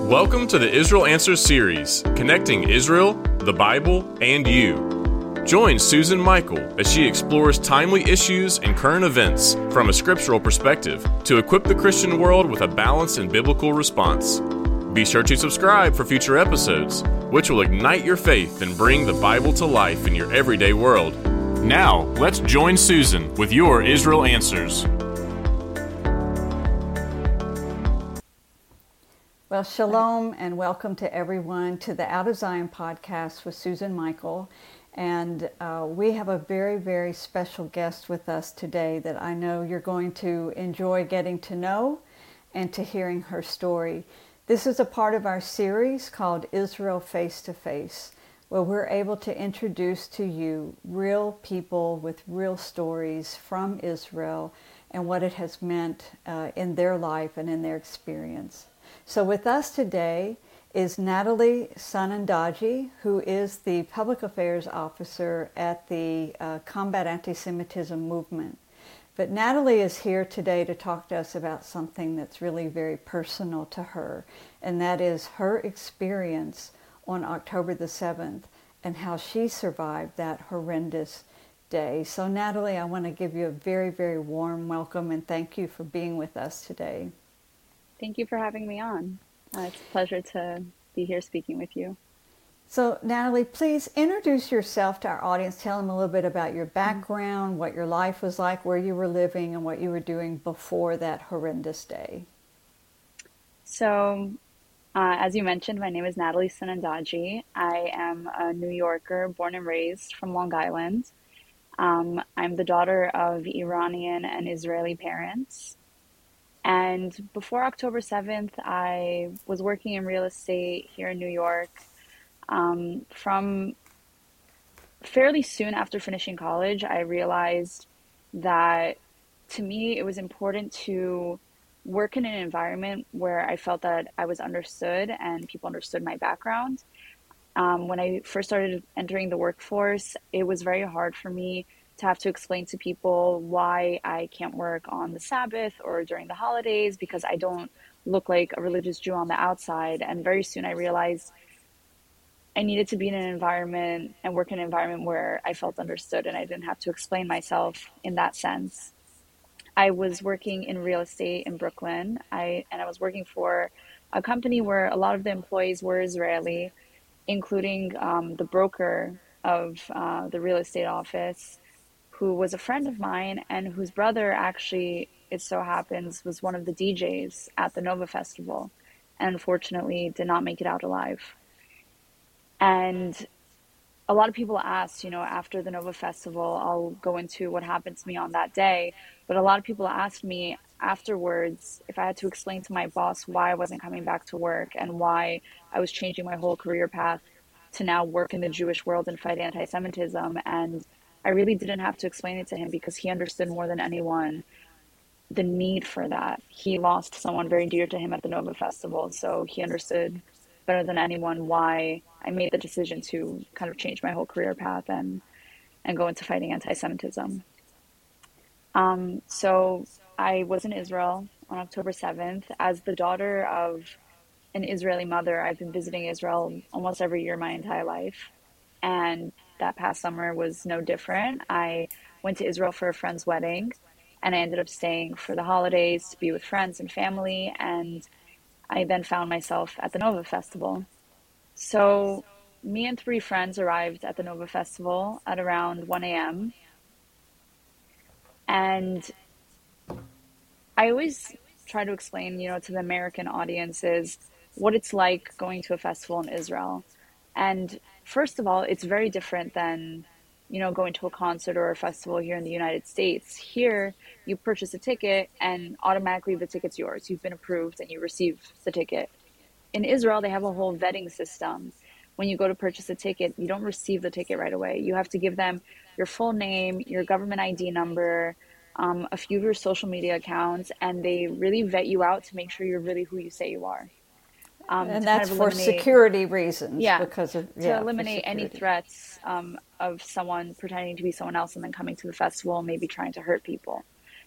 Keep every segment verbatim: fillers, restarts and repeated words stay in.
Welcome to the Israel Answers series, connecting Israel, the Bible, and you. Join Susan Michael as she explores timely issues and current events from a scriptural perspective to equip the Christian world with a balanced and biblical response. Be sure to subscribe for future episodes, which will ignite your faith and bring the Bible to life in your everyday world. Now, let's join Susan with your Israel Answers. Well, shalom and welcome to everyone to the Out of Zion podcast with Susan Michael. And uh, we have a very, very special guest with us today that I know you're going to enjoy getting to know and to hearing her story. This is a part of our series called Israel Face to Face, where we're able to introduce to you real people with real stories from Israel and what it has meant uh, in their life and in their experience. So with us today is Natalie Sanandaji, who is the Public Affairs Officer at the uh, Combat Anti-Semitism Movement. But Natalie is here today to talk to us about something that's really very personal to her, and that is her experience on October the seventh and how she survived that horrendous day. So Natalie, I want to give you a very, very warm welcome and thank you for being with us today. Thank you for having me on. Uh, it's a pleasure to be here speaking with you. So, Natalie, please introduce yourself to our audience. Tell them a little bit about your background, mm-hmm. what your life was like, where you were living, and what you were doing before that horrendous day. So, uh, as you mentioned, my name is Natalie Sanandaji. I am a New Yorker, born and raised from Long Island. Um, I'm the daughter of Iranian and Israeli parents. And before October seventh, I was working in real estate here in New York. Um, from fairly soon after finishing college, I realized that to me, it was important to work in an environment where I felt that I was understood and people understood my background. Um, when I first started entering the workforce, it was very hard for me to have to explain to people why I can't work on the Sabbath or during the holidays because I don't look like a religious Jew on the outside. And very soon I realized I needed to be in an environment and work in an environment where I felt understood and I didn't have to explain myself in that sense. I was working in real estate in Brooklyn, I and I was working for a company where a lot of the employees were Israeli, including um, the broker of uh, the real estate office, who was a friend of mine and whose brother actually, it so happens, was one of the D Js at the Nova Festival and unfortunately did not make it out alive. And a lot of people asked, you know, after the Nova Festival, I'll go into what happened to me on that day, but a lot of people asked me afterwards if I had to explain to my boss why I wasn't coming back to work and why I was changing my whole career path to now work in the Jewish world and fight anti-Semitism. And I really didn't have to explain it to him because he understood more than anyone the need for that. He lost someone very dear to him at the Nova Festival, so he understood better than anyone why I made the decision to kind of change my whole career path and, and go into fighting anti-Semitism. Um, so I was in Israel on October seventh. As the daughter of an Israeli mother, I've been visiting Israel almost every year my entire life. And that past summer was no different. I went to Israel for a friend's wedding, and I ended up staying for the holidays to be with friends and family. And I then found myself at the Nova Festival. So me and three friends arrived at the Nova Festival at around one a.m. And I always try to explain, you know, to the American audiences what it's like going to a festival in Israel. And first of all, it's very different than, you know, going to a concert or a festival here in the United States. Here, you purchase a ticket and automatically the ticket's yours. You've been approved and you receive the ticket. In Israel, they have a whole vetting system. When you go to purchase a ticket, you don't receive the ticket right away. You have to give them your full name, your government I D number, um, a few of your social media accounts, and they really vet you out to make sure you're really who you say you are. Um, and that's kind of for security reasons. Yeah, because of, to yeah, eliminate any threats um, of someone pretending to be someone else and then coming to the festival and maybe trying to hurt people.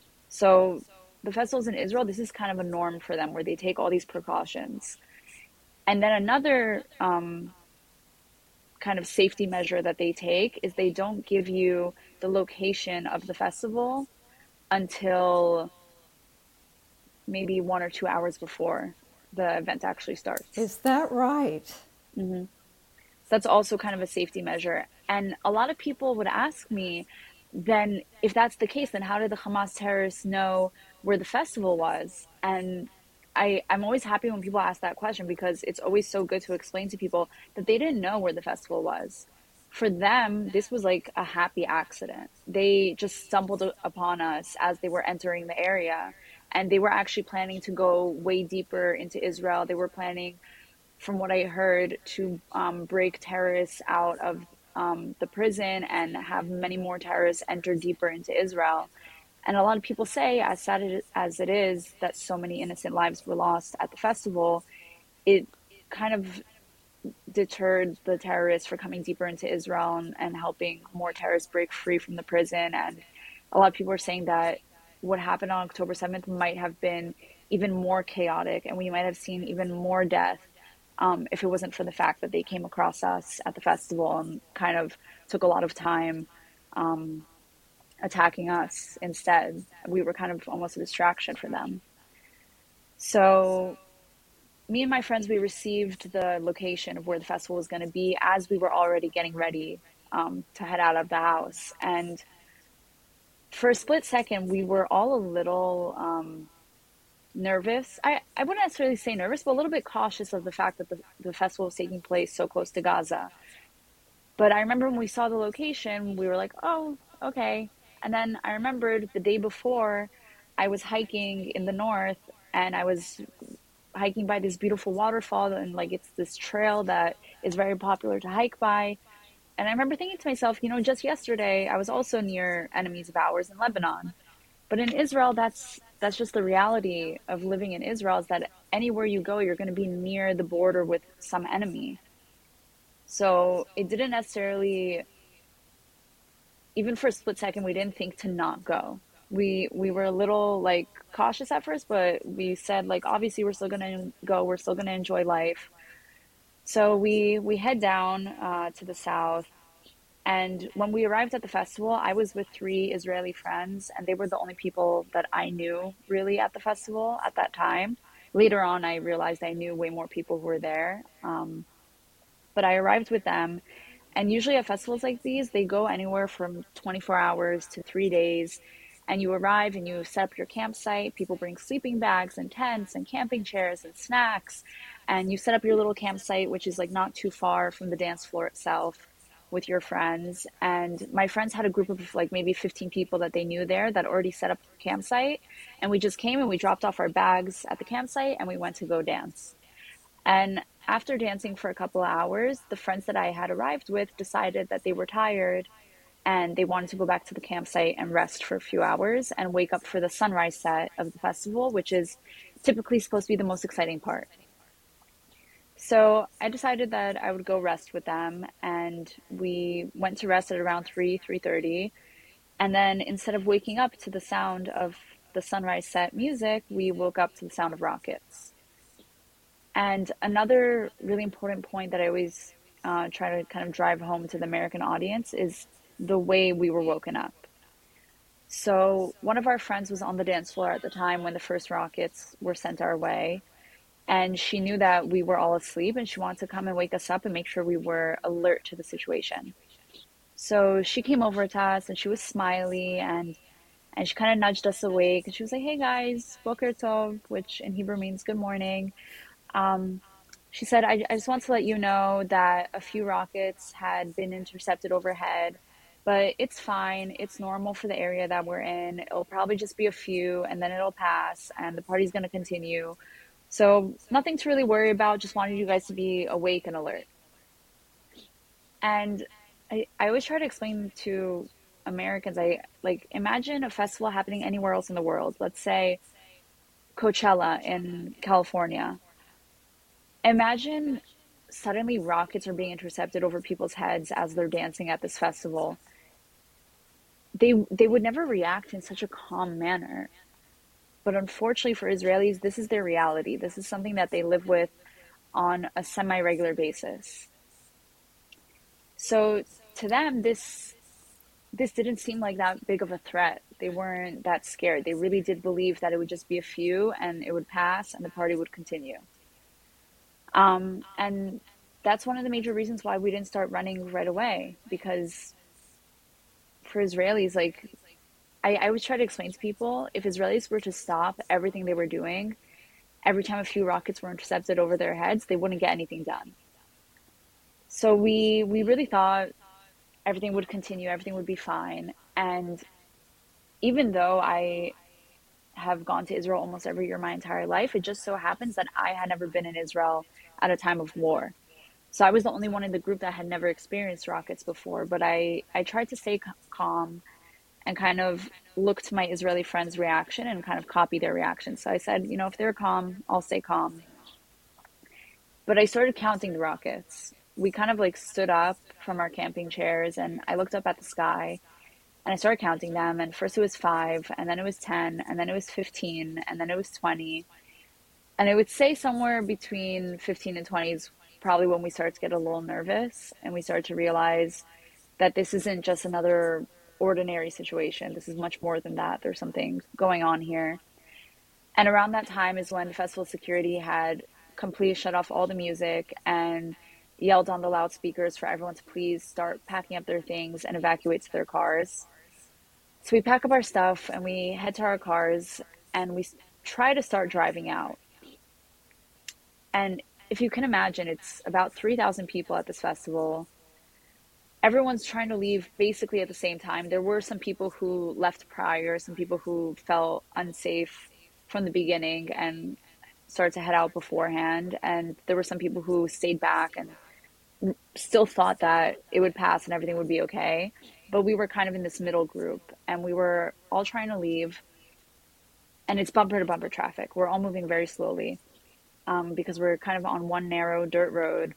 So the festivals in Israel, this is kind of a norm for them where they take all these precautions. And then another um, kind of safety measure that they take is they don't give you the location of the festival until maybe one or two hours before the event actually starts. Is that right? Mm-hmm. So that's also kind of a safety measure. And a lot of people would ask me, then if that's the case, then how did the Hamas terrorists know where the festival was? And I, I'm always happy when people ask that question because it's always so good to explain to people that they didn't know where the festival was. For them, this was like a happy accident. They just stumbled upon us as they were entering the area, and they were actually planning to go way deeper into Israel. They were planning, from what I heard, to um, break terrorists out of um, the prison and have many more terrorists enter deeper into Israel. And a lot of people say, as sad as it is that so many innocent lives were lost at the festival, it kind of deterred the terrorists for coming deeper into Israel and, and helping more terrorists break free from the prison. And a lot of people are saying that what happened on October seventh might have been even more chaotic, and we might have seen even more death um, if it wasn't for the fact that they came across us at the festival and kind of took a lot of time um, attacking us instead. We were kind of almost a distraction for them. So me and my friends, we received the location of where the festival was going to be as we were already getting ready um, to head out of the house. And for a split second, we were all a little um, nervous. I, I wouldn't necessarily say nervous, but a little bit cautious of the fact that the, the festival was taking place so close to Gaza. But I remember when we saw the location, we were like, oh, okay. And then I remembered the day before, I was hiking in the north and I was hiking by this beautiful waterfall, and like it's this trail that is very popular to hike by. And I remember thinking to myself, you know, just yesterday I was also near enemies of ours in Lebanon. But in Israel, that's that's just the reality of living in Israel, is that anywhere you go, you're going to be near the border with some enemy. So it didn't necessarily, even for a split second, we didn't think to not go. We we were a little like cautious at first, but we said like obviously we're still gonna go. We're still gonna enjoy life. So we we head down uh, to the south, and when we arrived at the festival, I was with three Israeli friends, and they were the only people that I knew really at the festival at that time. Later on, I realized I knew way more people who were there. Um, but I arrived with them. And usually at festivals like these, they go anywhere from twenty-four hours to three days. And you arrive and you set up your campsite. People bring sleeping bags and tents and camping chairs and snacks. And you set up your little campsite, which is like not too far from the dance floor itself, with your friends. And my friends had a group of like maybe fifteen people that they knew there that already set up the campsite. And we just came and we dropped off our bags at the campsite and we went to go dance. And after dancing for a couple of hours, the friends that I had arrived with decided that they were tired and they wanted to go back to the campsite and rest for a few hours and wake up for the sunrise set of the festival, which is typically supposed to be the most exciting part. So I decided that I would go rest with them, and we went to rest at around three, three thirty. And then instead of waking up to the sound of the sunrise set music, we woke up to the sound of rockets. And another really important point that I always uh, try to kind of drive home to the American audience is the way we were woken up. So one of our friends was on the dance floor at the time when the first rockets were sent our way. And she knew that we were all asleep and she wanted to come and wake us up and make sure we were alert to the situation. So she came over to us and she was smiley and and she kind of nudged us awake and she was like, "Hey guys, Boker Tov," which in Hebrew means good morning. Um, she said, I, I just want to let you know that a few rockets had been intercepted overhead, but it's fine. It's normal for the area that we're in. It'll probably just be a few and then it'll pass and the party's going to continue. So nothing to really worry about. Just wanted you guys to be awake and alert. And I, I always try to explain to Americans, I like imagine a festival happening anywhere else in the world. Let's say Coachella in California. Imagine suddenly rockets are being intercepted over people's heads as they're dancing at this festival. They they would never react in such a calm manner. But unfortunately for Israelis, this is their reality. This is something that they live with on a semi-regular basis. So to them, this this didn't seem like that big of a threat. They weren't that scared. They really did believe that it would just be a few and it would pass and the party would continue. Um, and that's one of the major reasons why we didn't start running right away, because for Israelis, like I, I always try to explain to people, if Israelis were to stop everything they were doing, every time a few rockets were intercepted over their heads, they wouldn't get anything done. So we we really thought everything would continue, everything would be fine. And even though I have gone to Israel almost every year my entire life, it just so happens that I had never been in Israel at a time of war. So I was the only one in the group that had never experienced rockets before, but I, I tried to stay calm and kind of look to my Israeli friends' reaction and kind of copy their reaction. So I said, you know, if they're calm, I'll stay calm. But I started counting the rockets. We kind of like stood up from our camping chairs and I looked up at the sky and I started counting them. And first it was five, and then it was ten, and then it was fifteen, and then it was twenty. And I would say somewhere between fifteen and twenty is probably when we started to get a little nervous and we started to realize that this isn't just another ordinary situation. This is much more than that. There's something going on here. And around that time is when festival security had completely shut off all the music and yelled on the loudspeakers for everyone to please start packing up their things and evacuate to their cars. So we pack up our stuff and we head to our cars and we try to start driving out. And if you can imagine, it's about three thousand people at this festival. Everyone's trying to leave basically at the same time. There were some people who left prior, some people who felt unsafe from the beginning and started to head out beforehand. And there were some people who stayed back and still thought that it would pass and everything would be okay. But we were kind of in this middle group and we were all trying to leave. And it's bumper to bumper traffic. We're all moving very slowly um, because we're kind of on one narrow dirt road.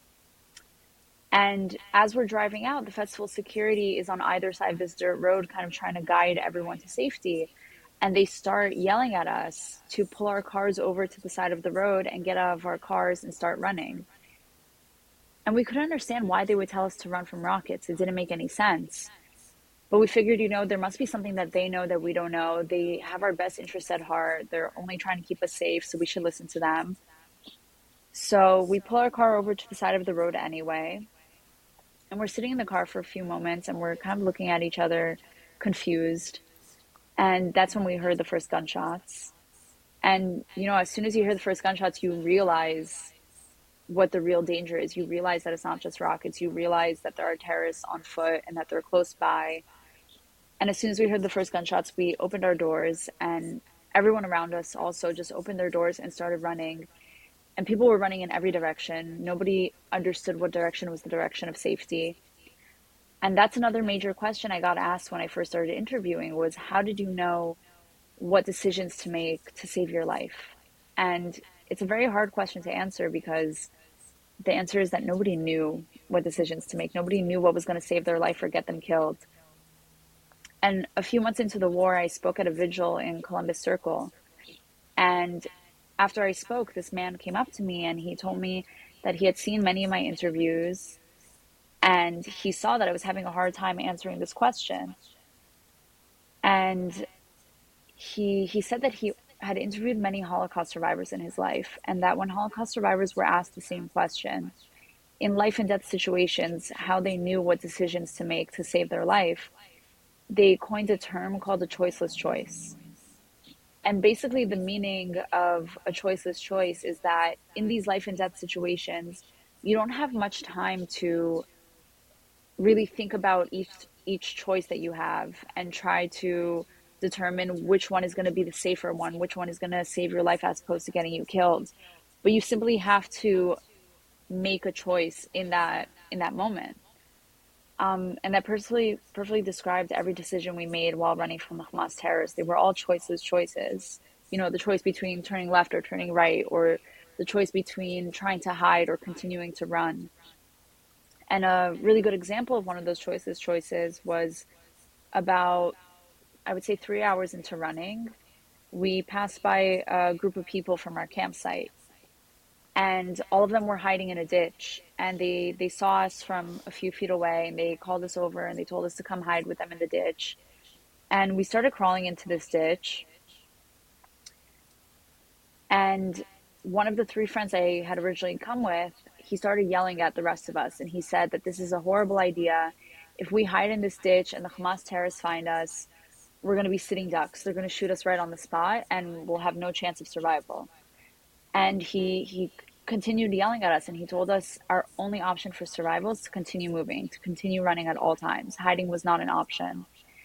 And as we're driving out, the festival security is on either side of this dirt road, kind of trying to guide everyone to safety. And they start yelling at us to pull our cars over to the side of the road and get out of our cars and start running. And we couldn't understand why they would tell us to run from rockets. It didn't make any sense. But we figured, you know, there must be something that they know that we don't know. They have our best interests at heart. They're only trying to keep us safe, so we should listen to them. So we pull our car over to the side of the road anyway. And we're sitting in the car for a few moments and we're kind of looking at each other confused. And that's when we heard the first gunshots. And, you know, as soon as you hear the first gunshots, you realize what the real danger is. You realize that it's not just rockets. You realize that there are terrorists on foot and that they're close by. And as soon as we heard the first gunshots, we opened our doors and everyone around us also just opened their doors and started running. And people were running in every direction. Nobody understood what direction was the direction of safety. And that's another major question I got asked when I first started interviewing was, how did you know what decisions to make to save your life? And it's a very hard question to answer because the answer is that nobody knew what decisions to make. Nobody knew what was going to save their life or get them killed. And a few months into the war, I spoke at a vigil in Columbus Circle. And after I spoke, this man came up to me and he told me that he had seen many of my interviews and he saw that I was having a hard time answering this question. And he he said that he had interviewed many Holocaust survivors in his life, and that when Holocaust survivors were asked the same question, in life and death situations, how they knew what decisions to make to save their life, they coined a term called a choiceless choice. And basically the meaning of a choiceless choice is that in these life and death situations, you don't have much time to really think about each each choice that you have and try to determine which one is going to be the safer one, which one is going to save your life as opposed to getting you killed. But you simply have to make a choice in that in that moment. Um, and that perfectly, perfectly described every decision we made while running from the Hamas terrorists. They were all choiceless choices. You know, the choice between turning left or turning right, or the choice between trying to hide or continuing to run. And a really good example of one of those choiceless choices was about, I would say, three hours into running, we passed by a group of people from our campsite. and all of them were hiding in a ditch. And they they saw us from a few feet away, and they called us over and they told us to come hide with them in the ditch. And we started crawling into this ditch. And one of the three friends I had originally come with, he started yelling at the rest of us. And he said that this is a horrible idea. If we hide in this ditch and the Hamas terrorists find us, we're going to be sitting ducks. They're going to shoot us right on the spot and we'll have no chance of survival. And he, he continued yelling at us, and he told us our only option for survival is to continue moving, to continue running at all times. Hiding was not an option.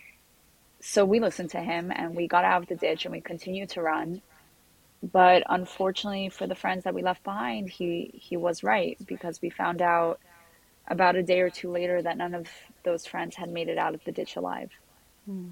So we listened to him and we got out of the ditch and we continued to run. But unfortunately for the friends that we left behind, he, he was right, because we found out about a day or two later that none of those friends had made it out of the ditch alive. Mm.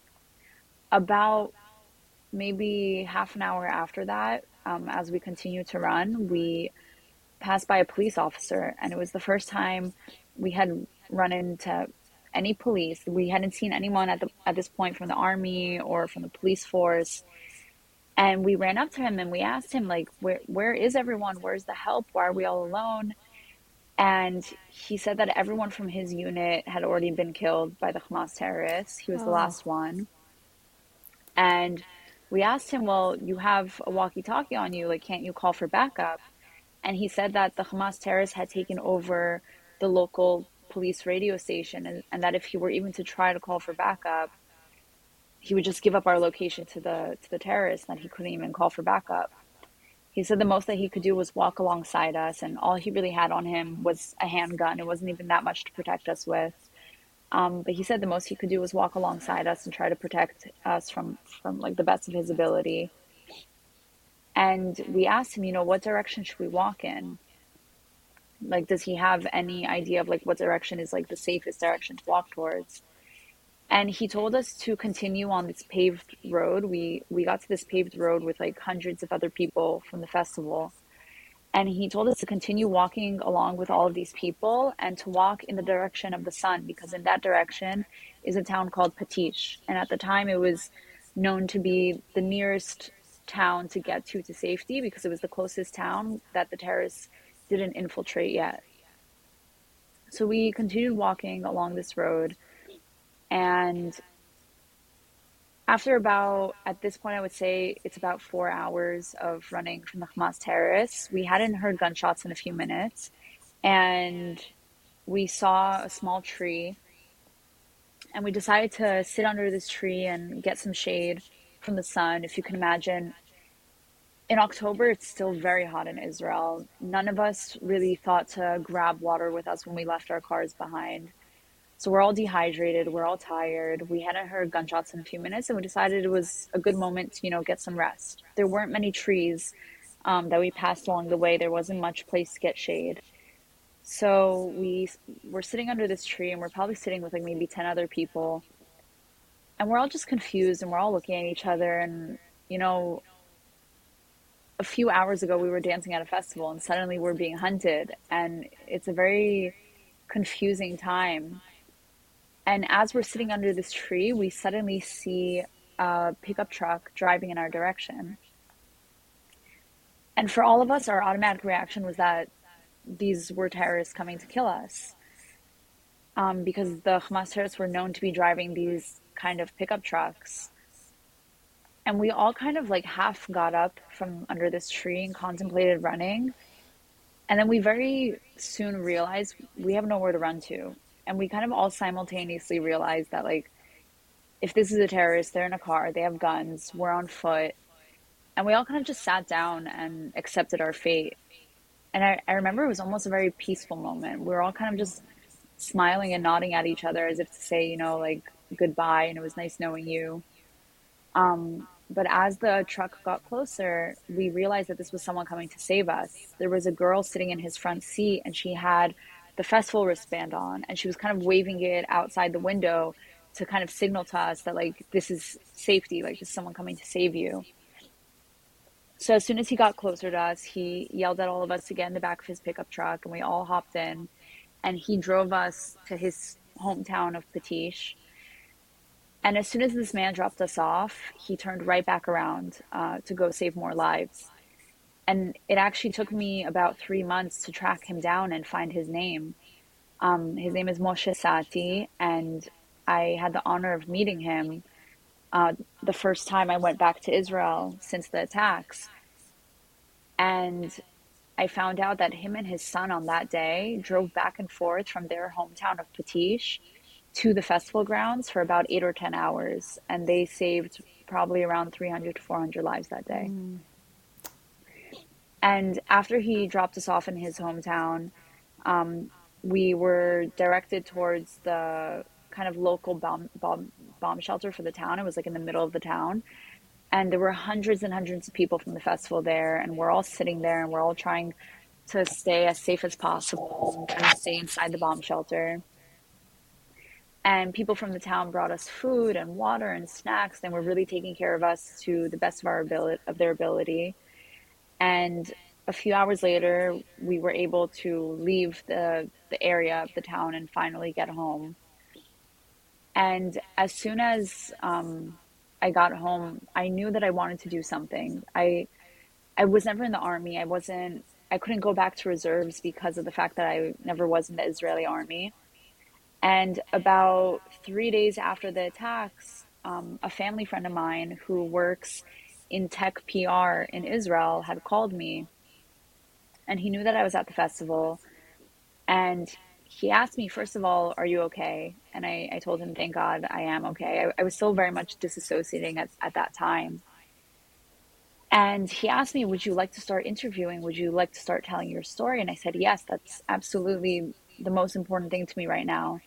About maybe half an hour after that, um, as we continued to run, we passed by a police officer, and it was the first time we had run into any police. We hadn't seen anyone at the at this point from the army or from the police force. And we ran up to him and we asked him, like, where where is everyone? Where's the help? Why are we all alone? And he said that everyone from his unit had already been killed by the Hamas terrorists. He was the Oh. last one. And we asked him, well, you have a walkie-talkie on you, like, can't you call for backup? And he said that the Hamas terrorists had taken over the local police radio station, and, and that if he were even to try to call for backup, he would just give up our location to the to the terrorists, that he couldn't even call for backup. He said the most that he could do was walk alongside us, and all he really had on him was a handgun. It wasn't even that much to protect us with. Um, but he said the most he could do was walk alongside us and try to protect us from, from like the best of his ability. And we asked him, you know, what direction should we walk in? Like, does he have any idea of like what direction is like the safest direction to walk towards? And he told us to continue on this paved road. We we got to this paved road with like hundreds of other people from the festival. And he told us to continue walking along with all of these people and to walk in the direction of the sun, because in that direction is a town called Patish. And at the time, it was known to be the nearest town to get to to safety, because it was the closest town that the terrorists didn't infiltrate yet. So we continued walking along this road. And after about, at this point, I would say it's about four hours of running from the Hamas terrorists, we hadn't heard gunshots in a few minutes. And we saw a small tree. And we decided to sit under this tree and get some shade from the sun. If you can imagine, in October, it's still very hot in Israel. None of us really thought to grab water with us when we left our cars behind. So we're all dehydrated, we're all tired. We hadn't heard gunshots in a few minutes, and we decided it was a good moment to, you know, get some rest. There weren't many trees um, that we passed along the way. There wasn't much place to get shade. So we were sitting under this tree, and we're probably sitting with like maybe ten other people. And we're all just confused, and we're all looking at each other. And, you know, a few hours ago, we were dancing at a festival, and suddenly we're being hunted. And it's a very confusing time. And as we're sitting under this tree, we suddenly see a pickup truck driving in our direction. And for all of us, our automatic reaction was that these were terrorists coming to kill us. Um, because the Hamas terrorists were known to be driving these kind of pickup trucks. And we all kind of like half got up from under this tree and contemplated running. And then we very soon realized we have nowhere to run to. And we kind of all simultaneously realized that, like, if this is a terrorist, they're in a car, they have guns, we're on foot. And we all kind of just sat down and accepted our fate. And I, I remember it was almost a very peaceful moment. We were all kind of just smiling and nodding at each other as if to say, you know, like, goodbye, and it was nice knowing you. Um, but as the truck got closer, we realized that this was someone coming to save us. There was a girl sitting in his front seat, and she had the festival wristband on, and she was kind of waving it outside the window to kind of signal to us that, like, this is safety, like, this is someone coming to save you. So as soon as he got closer to us, he yelled at all of us to get in the back of his pickup truck, and we all hopped in, and he drove us to his hometown of Patish. And as soon as this man dropped us off, he turned right back around uh, to go save more lives. And it actually took me about three months to track him down and find his name. Um, his name is Moshe Sati, and I had the honor of meeting him uh, the first time I went back to Israel since the attacks. And I found out that him and his son on that day drove back and forth from their hometown of Patish to the festival grounds for about eight or ten hours. And they saved probably around three hundred to four hundred lives that day. Mm. And after he dropped us off in his hometown, um, we were directed towards the kind of local bomb, bomb, bomb shelter for the town. It was like in the middle of the town. And there were hundreds and hundreds of people from the festival there. And we're all sitting there and we're all trying to stay as safe as possible and kind of stay inside the bomb shelter. And people from the town brought us food and water and snacks and were really taking care of us to the best of our ability, of their ability. And a few hours later, we were able to leave the, the area of the town and finally get home. And as soon as um, I got home, I knew that I wanted to do something. I I was never in the army. I wasn't, I couldn't go back to reserves because of the fact that I never was in the Israeli army. And about three days after the attacks, um, a family friend of mine who works in tech P R in Israel had called me, and he knew that I was at the festival. And he asked me, first of all, are you okay? And I, I told him, thank God I am okay. I, I was still very much disassociating at, at that time. And he asked me, would you like to start interviewing? Would you like to start telling your story? And I said, yes, that's absolutely the most important thing to me right now.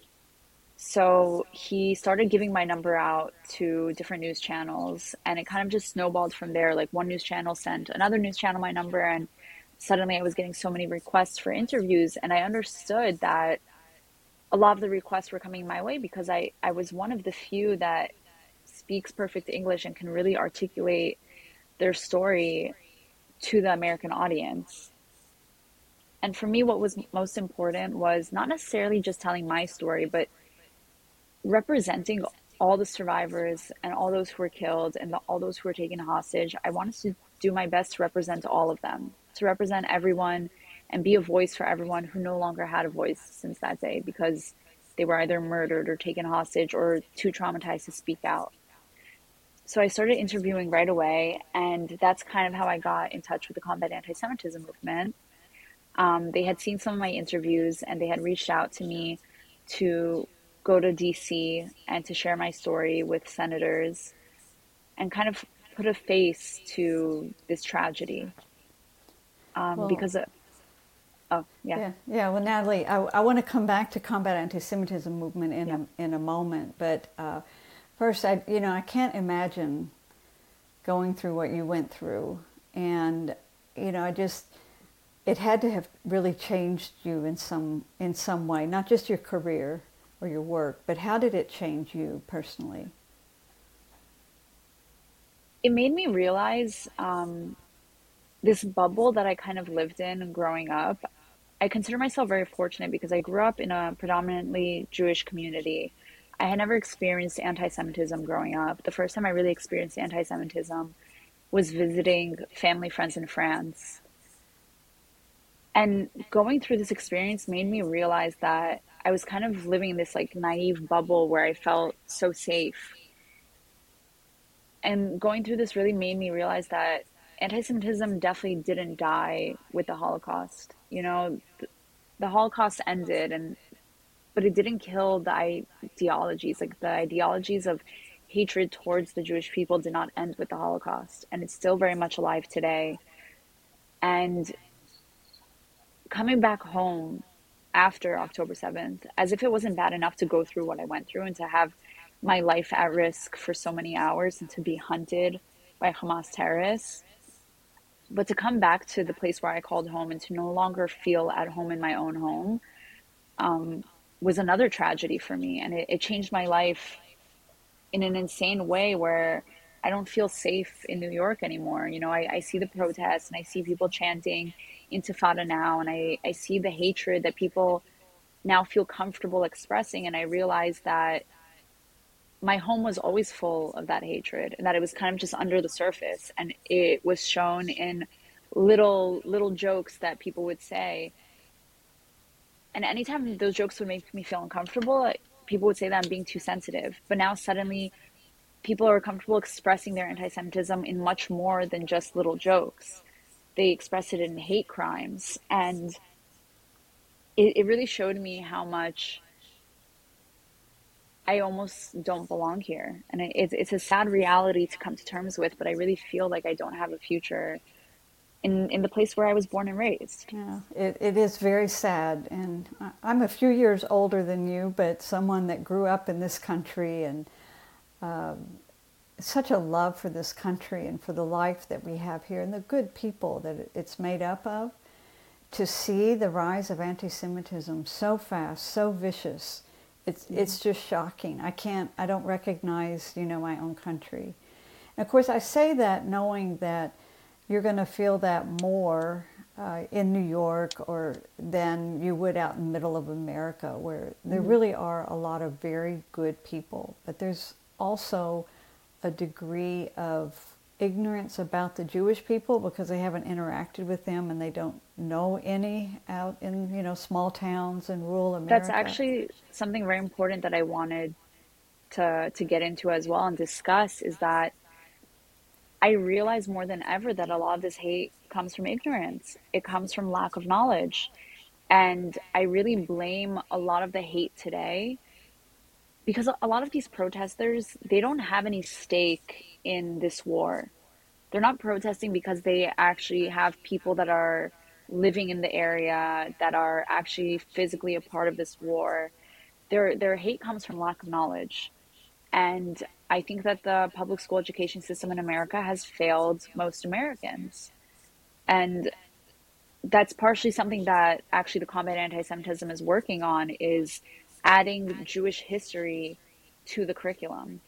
So he started giving my number out to different news channels, and it kind of just snowballed from there. Like one news channel sent another news channel my number, and suddenly I was getting so many requests for interviews. And I understood that a lot of the requests were coming my way because I, I was one of the few that speaks perfect English and can really articulate their story to the American audience. And for me, what was most important was not necessarily just telling my story, but representing all the survivors and all those who were killed and the, all those who were taken hostage. I wanted to do my best to represent all of them, to represent everyone and be a voice for everyone who no longer had a voice since that day because they were either murdered or taken hostage or too traumatized to speak out. So I started interviewing right away, and that's kind of how I got in touch with the Combat Anti-Semitism movement. Um, they had seen some of my interviews, and they had reached out to me to go to D C and to share my story with senators and kind of put a face to this tragedy. Um, Well, because, of, oh, yeah, yeah, yeah. Well, Natalie, I, I want to come back to combat anti-Semitism movement in yeah. a in a moment, but uh, first, I you know I can't imagine going through what you went through, and you know I just it had to have really changed you in some in some way, not just your career or your work, but how did it change you personally? It made me realize um, this bubble that I kind of lived in growing up. I consider myself very fortunate because I grew up in a predominantly Jewish community. I had never experienced anti-Semitism growing up. The first time I really experienced anti-Semitism was visiting family friends in France. And going through this experience made me realize that I was kind of living in this like naive bubble where I felt so safe. And going through this really made me realize that anti-Semitism definitely didn't die with the Holocaust. You know, th- the Holocaust ended, and but it didn't kill the ideologies. Like the ideologies of hatred towards the Jewish people did not end with the Holocaust, and it's still very much alive today. And coming back home after October seventh, as if it wasn't bad enough to go through what I went through and to have my life at risk for so many hours and to be hunted by Hamas terrorists, but to come back to the place where I called home and to no longer feel at home in my own home um, was another tragedy for me. And it, it changed my life in an insane way where I don't feel safe in New York anymore. You know, I, I see the protests and I see people chanting Intifada now, and I, I see the hatred that people now feel comfortable expressing. And I realize that my home was always full of that hatred and that it was kind of just under the surface. And it was shown in little little jokes that people would say, and anytime those jokes would make me feel uncomfortable, like, people would say that I'm being too sensitive. But now suddenly people are comfortable expressing their anti-Semitism in much more than just little jokes. They express it in hate crimes, and it, it really showed me how much I almost don't belong here. And it, it's it's a sad reality to come to terms with, but I really feel like I don't have a future in in the place where I was born and raised. Yeah, it, it is very sad. And I- I'm a few years older than you, but someone that grew up in this country and such a love for this country and for the life that we have here and the good people that it- it's made up of. To see the rise of anti-Semitism so fast, so vicious, it's it's just shocking. I can't, I don't recognize, you know, my own country. And of course, I say that knowing that you're going to feel that more uh, in New York or than you would out in the middle of America, where there really are a lot of very good people, but there's also a degree of ignorance about the Jewish people because they haven't interacted with them and they don't know any out in, you know, small towns in rural That's America. actually something very important that I wanted to to get into as well and discuss, is that I realize more than ever that a lot of this hate comes from ignorance. It comes from lack of knowledge. And I really blame a lot of the hate today because a lot of these protesters, they don't have any stake in this war. They're not protesting because they actually have people that are living in the area that are actually physically a part of this war. Their their hate comes from lack of knowledge. And I think that the public school education system in America has failed most Americans. And that's partially something that actually the Combat Anti-Semitism is working on, is adding Jewish history to the curriculum.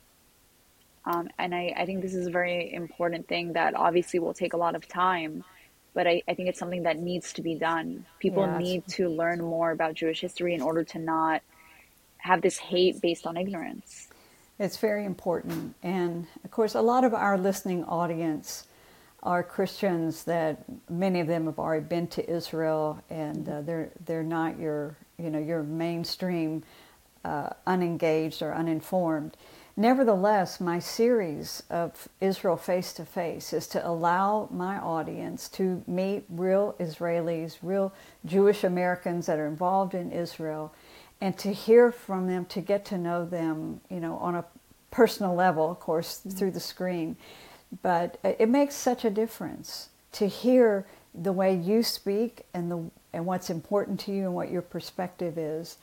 Um, and I, I think this is a very important thing that obviously will take a lot of time, but I, I think it's something that needs to be done. People Yeah, it's need to learn more about Jewish history in order to not have this hate based on ignorance. it's very important. And of course, a lot of our listening audience are Christians that many of them have already been to Israel, and uh, they're they're not your, you know, your mainstream uh, unengaged or uninformed. Nevertheless, my series of Israel Face to Face is to allow my audience to meet real Israelis, real Jewish Americans that are involved in Israel, and to hear from them, to get to know them, you know, on a personal level, of course, through the screen. But it makes such a difference to hear the way you speak and the and what's important to you and what your perspective is.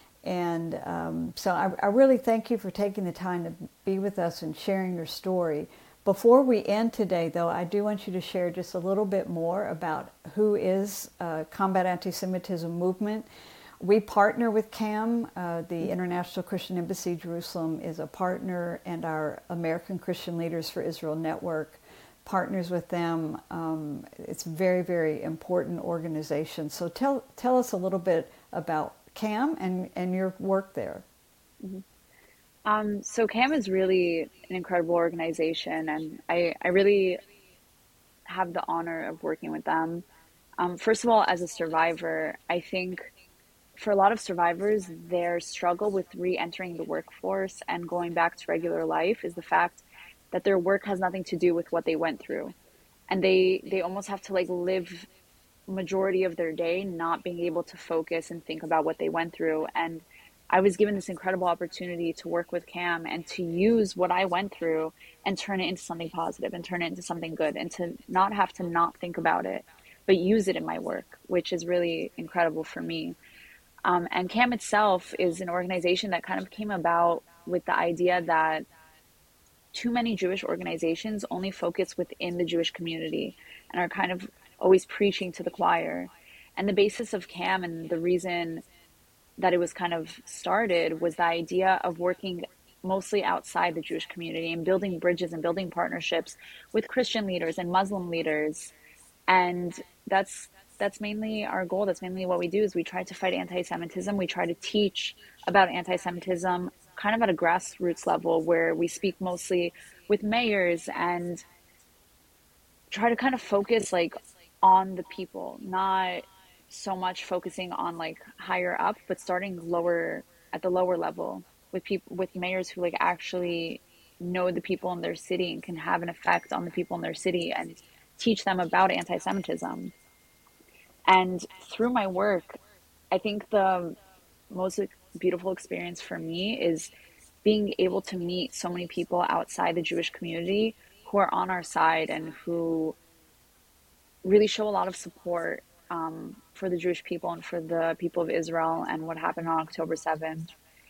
And um, so I, I really thank you for taking the time to be with us and sharing your story. Before we end today, though, I do want you to share just a little bit more about who is uh, Combat Anti-Semitism Movement. We partner with C A M. Uh, the International Christian Embassy Jerusalem is a partner, and our American Christian Leaders for Israel Network partners with them. Um, it's a very, very important organization. So tell tell us a little bit about C A M and, and your work there. Mm-hmm. Um, so C A M is really an incredible organization, and I, I really have the honor of working with them. Um, first of all, as a survivor, I think for a lot of survivors, their struggle with re-entering the workforce and going back to regular life is the fact that their work has nothing to do with what they went through. And they, they almost have to like live majority of their day not being able to focus and think about what they went through. And I was given this incredible opportunity to work with C A M and to use what I went through and turn it into something positive and turn it into something good, and to not have to not think about it, but use it in my work, which is really incredible for me. Um, and C A M itself is an organization that kind of came about with the idea that too many Jewish organizations only focus within the Jewish community and are kind of always preaching to the choir. And the basis of C A M and the reason that it was kind of started was the idea of working mostly outside the Jewish community and building bridges and building partnerships with Christian leaders and Muslim leaders. And that's that's mainly our goal. That's mainly what we do, is we try to fight anti-Semitism. We try to teach about anti-Semitism kind of at a grassroots level, where we speak mostly with mayors and try to kind of focus like on the people, not so much focusing on like higher up, but starting lower at the lower level with people with mayors who like actually know the people in their city and can have an effect on the people in their city and teach them about anti-Semitism. And through my work, I think the most beautiful experience for me is being able to meet so many people outside the Jewish community who are on our side and who really show a lot of support um, for the Jewish people and for the people of Israel and what happened on October seventh.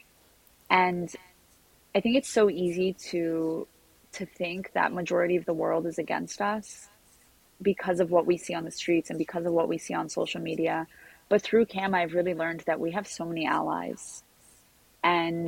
And I think it's so easy to to think that majority of the world is against us because of what we see on the streets and because of what we see on social media. But through C A M, I've really learned that we have so many allies. And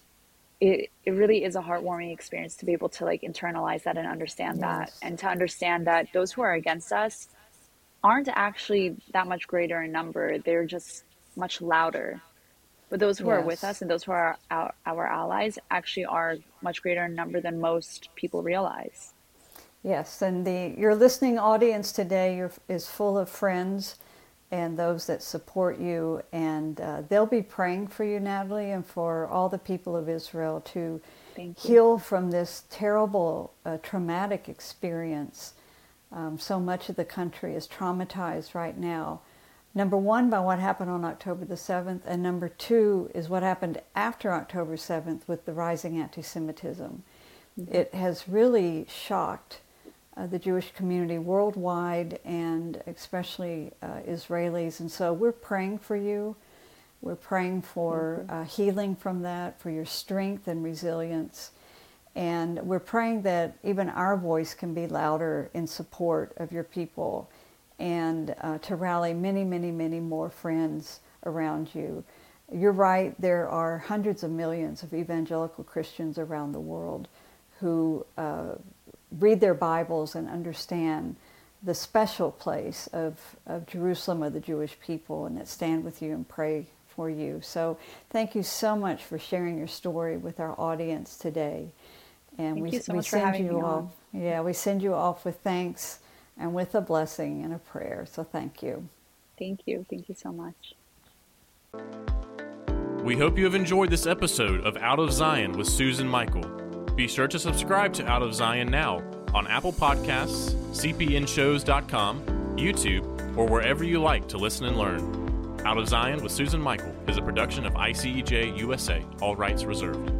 it it really is a heartwarming experience to be able to like internalize that and understand that, Yes. and to understand that those who are against us aren't actually that much greater in number. They're just much louder. But those who are with us Yes. and those who are our, our allies actually are much greater in number than most people realize. Yes, and the your listening audience today you're, is full of friends and those that support you, and uh, they'll be praying for you, Natalie, and for all the people of Israel to Thank you. heal from this terrible, uh, traumatic experience. Um, so much of the country is traumatized right now. Number one, by what happened on October the seventh, and number two is what happened after October seventh with the rising anti-Semitism. Mm-hmm. It has really shocked uh, the Jewish community worldwide, and especially uh, Israelis. And so we're praying for you. We're praying for uh, healing from that, for your strength and resilience. And we're praying that even our voice can be louder in support of your people, and uh, to rally many, many, many more friends around you. You're right, there are hundreds of millions of evangelical Christians around the world who uh, read their Bibles and understand the special place of, of Jerusalem, of the Jewish people, and that stand with you and pray for you. So thank you so much for sharing your story with our audience today. And Thank we, you so we much for send having you me off. on. Yeah, we send you off with thanks and with a blessing and a prayer. So thank you. Thank you. Thank you so much. We hope you have enjoyed this episode of Out of Zion with Susan Michael. Be sure to subscribe to Out of Zion now on Apple Podcasts, c p n shows dot com, YouTube, or wherever you like to listen and learn. Out of Zion with Susan Michael is a production of I C E J U S A, all rights reserved.